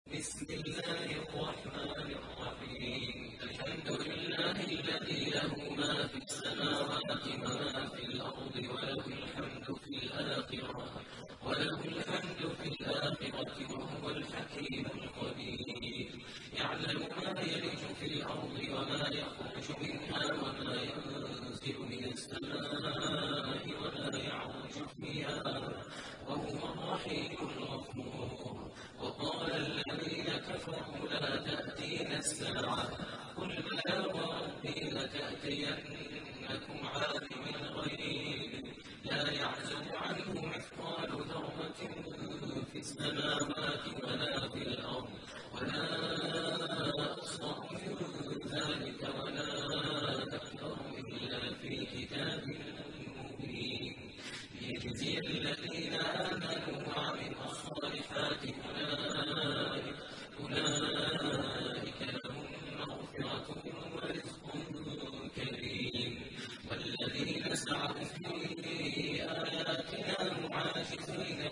بسم الله الرحمن الرحيم. الحمد لله الذي له ما في السماوات وما في الأرض وله الحمد في الآخرة وهو الحكيم الخبير. يعلم ما يلج في الأرض وما يخرج منها وما ينزل من السماء وما يعرج فيها وهو الرحيم الغفور. وقال الذين كفروا لا تأتينا الساعة قل بلى وربي لتأتينكم عالم الغيب لا يعزب عنه مثقال ذرة في السماوات ولا في الأرض ولا أصغر من ذلك ولا أكبر إلا في كتاب مبين. ليجزي الذين آمنوا وعملوا الصالحات أولئك لهم مغفرة ورزق كريم. والذين سعوا في آياتنا معاجزين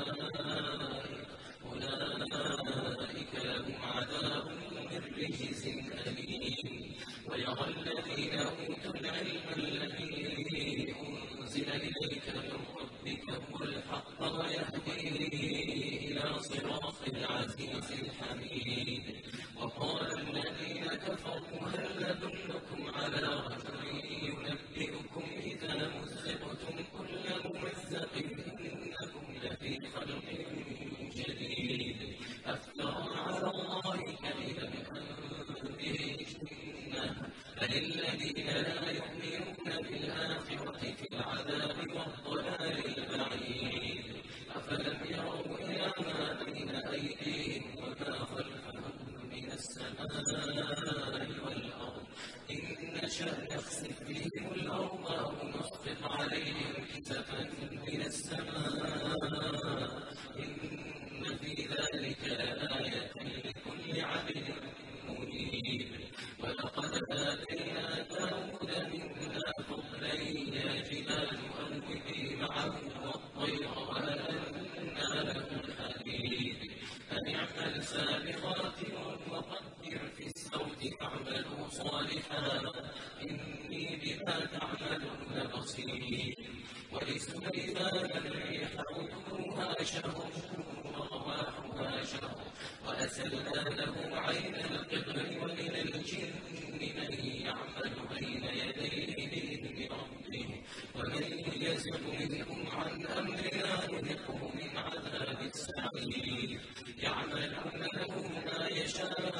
أولئك لهم عذاب من رجز أليم. ويرى الذين أوتوا العلم الذي أنزل إليك من ربك هو الحق ويهدي إلى صراط العزيز الحميد. وقال الذين كفروا هل ندلكم على رجل ينبئكم إذا مزقتم كل ممزق إنكم لفي خلق جديد أفترى على الله كذبا أم به جنة بل الذين لا يؤمنون بالآخرة في العذاب والضلال البعيد. أفلم يروا إلى ما بين أيديهم وما خلفهم من السماء والأرض إن نشأ نخسف بهم الأرض أو نسقط عليهم كسفا من السماء إن في ذلك لآية لكل عبد منيب. ولقد آتينا داود منا فضلا يا جبال أوبي معه والطير وألنا له الحديد أن اعمل سابغات وقدر في السوت فاعملوا صالحا إني بما تعملون بصير. ولسليمان الريح غدوها شهر ورواحها شهر وأسلنا له عين القطر ومن الجن من يعمل بين يديه بإذن ربه ومن يزغ منهم عن أمرنا نذقه من عذاب السعير. يعملون له ما يشاء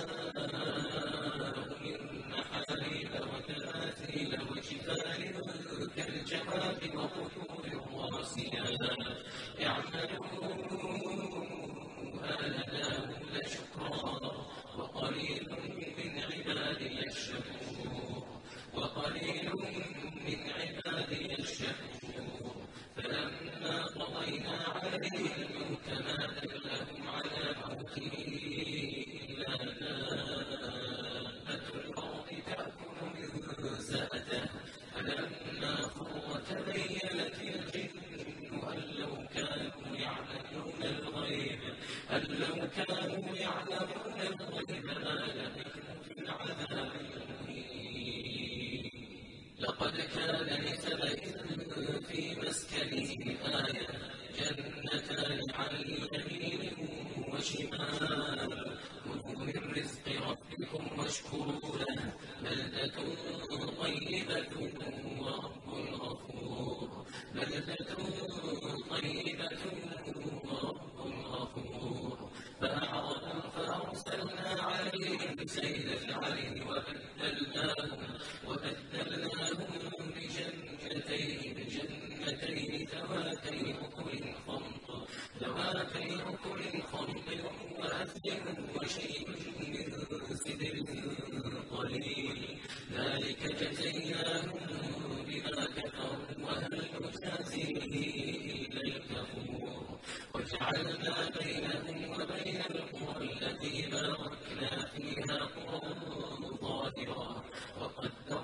من محاريب وتماثيل وجفان كالجواب وقدور الراسيات يعملون آل داود شكرا وقليل من عبادي الشكور. فلما قضينا عليه الموت ما دلهم على موته إلا دابة الأرض تأكل من سأته فلما خر تبينت الجن أن لو كانوا يعلمون الغيب ما لبثوا في العذاب المهين. لقد كان لسبإ في مسكنهم آية جنتان عن يمين وشمال كلوا من رزق ربكم واشكروا له بلدة طيبة ورب غفور. فأعرضوا فأرسلنا عليهم سيل العرم وبدلناهم بجنتين ذواتي أكل خمط وأثل وشيء من سدر قليل ذلك جزيناهم بما كفروا وهل نجازي إلا الكفور. وجعلنا بينهم وبين القرى التي باركنا فيها قرى ظاهرا وقدرنا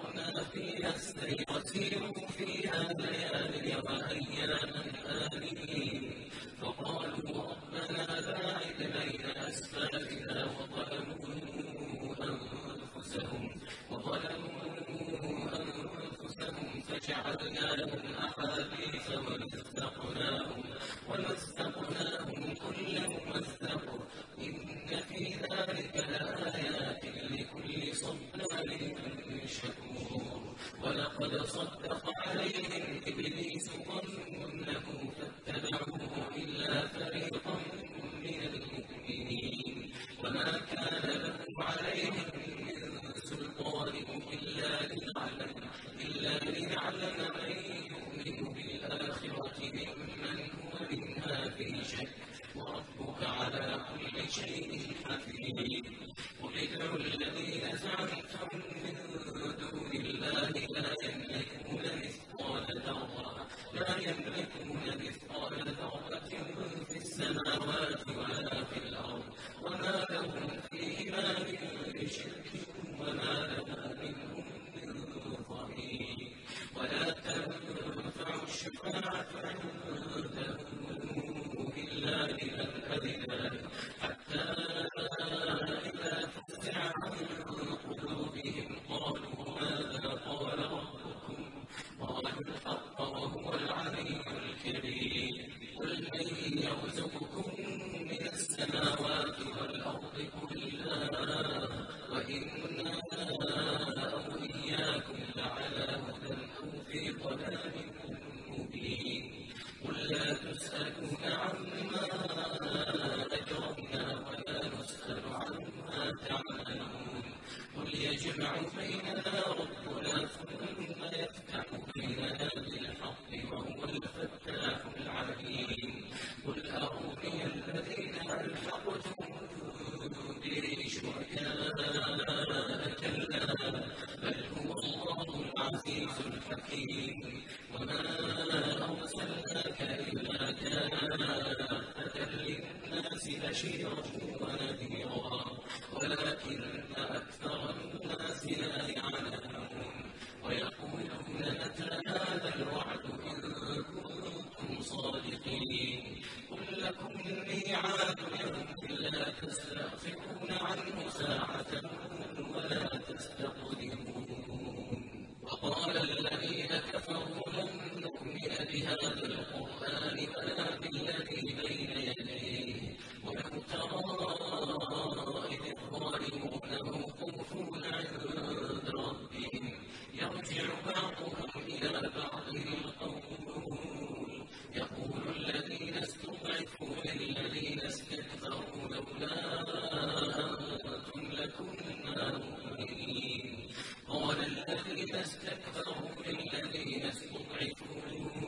يجمع بيننا ربنا ثم يفتح بيننا بالحق وهو الفتاح العليم قل أروني الذين ألحقتم به شركاء كلا بل هو الله العزيز الحكيم وما أرسلناك إلا كافة للناس بشيرا ونذيرا ولكن أكثر الناس لا يعلمون ويقولون متى هذا الوعد إن كنتم صادقين قل لكم الميعاد يوم لا تستأخرون عنه ساعة ولا تستقدمون وقال الذين كفروا لن نؤمن بهذا القرآن ولا بالذي بين يديه ولو ترى إذ الظالمون موقوفون عند ربهم يرجع بعضهم إلى بعض القول يقول الذين استضعفوا للذين استكبروا لولا أنتم لكنا مؤمنين قال الذين استكبروا للذين استضعفوا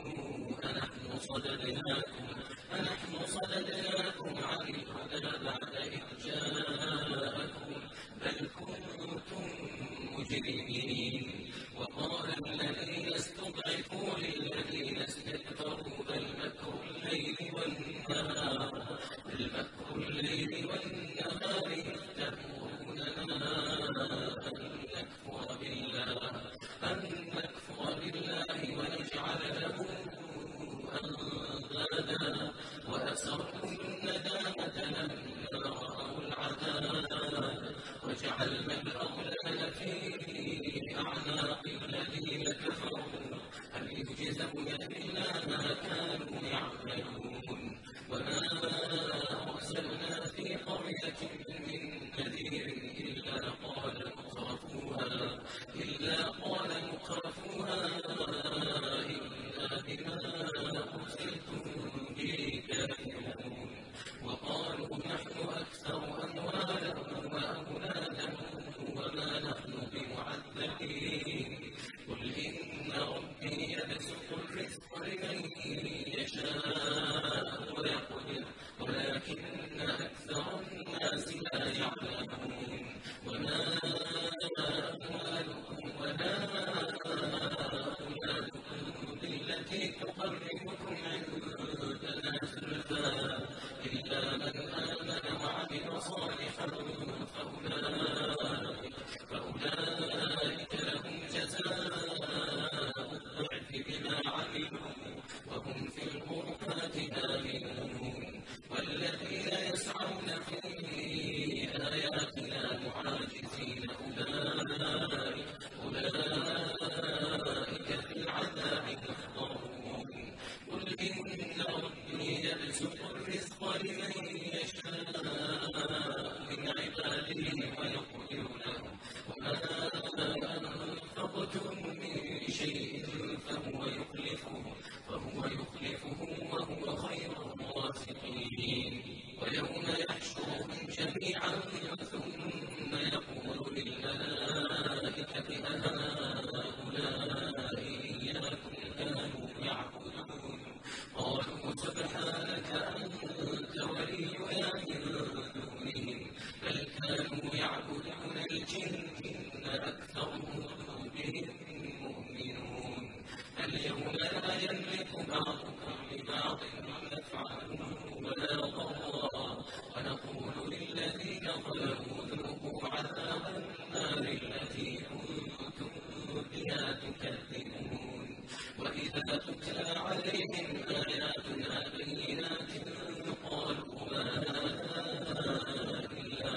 أنحن صددناكم عن الهدى بعد إذ جاءكم بل كنتم مجرمين وقال الذين استضعفوا للذين استكبروا بل مكر الليل والنهار إذ تأمروننا أن نكفر بالله ونجعل له أندادا وأسروا الندامة لما رأوا العذاب وجعلنا الأغلال في أعناق الذين كفروا هل يجزون إلا ما كانوا يعملون وما أرسلنا في قرية من نذير إلا قال مترفوها إنا بما أرسلتم به كافرون وقالوا نحن أكثر أموالا وأولادا وما نحن بمعذبين قل إن ربي يبسط الرزق لمن يشاء ويقدر ولكن أكثر الناس لا يعلمون وما أموالكم ولا أولادكم بالتي تقربكم عندنا زلفى إلا من آمن وعمل صالحا فأولئك لهم جزاء الضعف بما عملوا وهم في الغرفات آمنون والذين يسعون في آياتنا معاجزين أولئك في العذاب محضرون قل إن ربي يبسط الرزق لمن يشاء من عباده ويقدر له وما أنفقتم من شيء فهو يخلفه وهو خير الرازقين ويوم يحشرهم جميعا ثم يقول للملائكة أهؤلاء إياكم كانوا يعبدون قالوا سبحانك أنت ولينا من دونهم بل كانوا يعبدون الجن أكثرهم بهم مؤمنون اليوم لا يملك بعضكم لبعض نفعا ولا ضرا ونقول للذين ظلموا ذوقوا عذاب النار التي كنتم بها تكذبون وإذا تتلى عليهم آياتنا بينات قالوا ما هذا إلا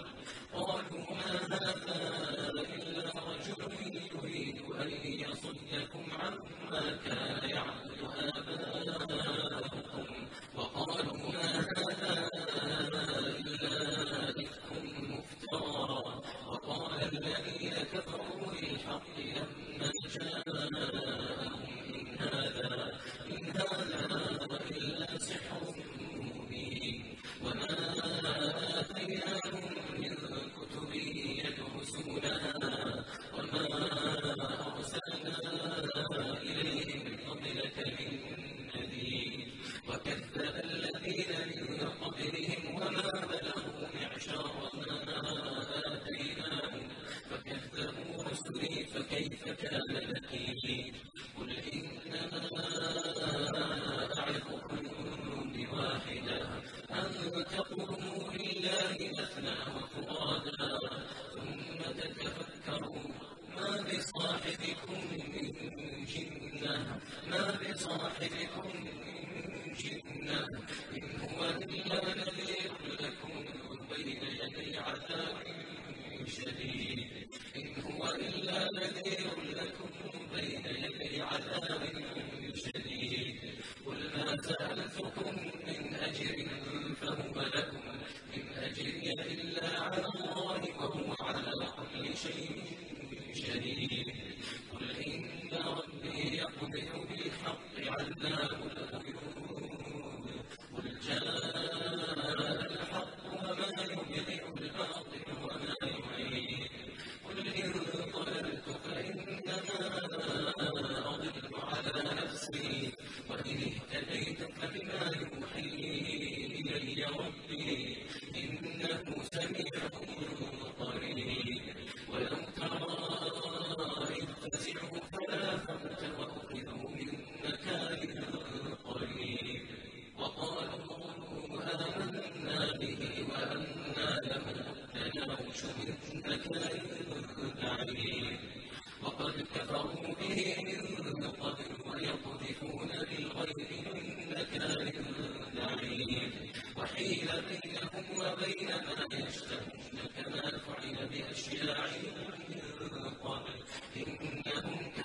رجل يريد أن يصدكم عما كان يعبد آباؤكم وقالوا ما هذا إلا إفك وفرادا ثم تتفكروا ما بصاحبكم من جنة إن هو إلا نذير لكم بين يدي عذاب شديد قل ما سألتكم من أجر فهو لكم إن أجري إلا على الله وهو على كل شيء شهيد قل إن ربي يقذف بالحق علام الغيوب قل جاء الحق وما يبدئ الباطل وما يعيد قل إن ضللت فإنما أضل على نفسي وإن اهتديت فبما يوحي إلي ربي إنه سميع قريب ولو ترى إذ فزعوا فلا فوت وأخذوا من مكان قريب وقالوا آمنا به وأنى لهم التناوش من مكان بعيد وقد كفروا به من قبل ويقذفون بالغيب من مكان بعيد وحيل بينهم وبين ما يشتهون كما فعل بأشياعهم من قبل إنهم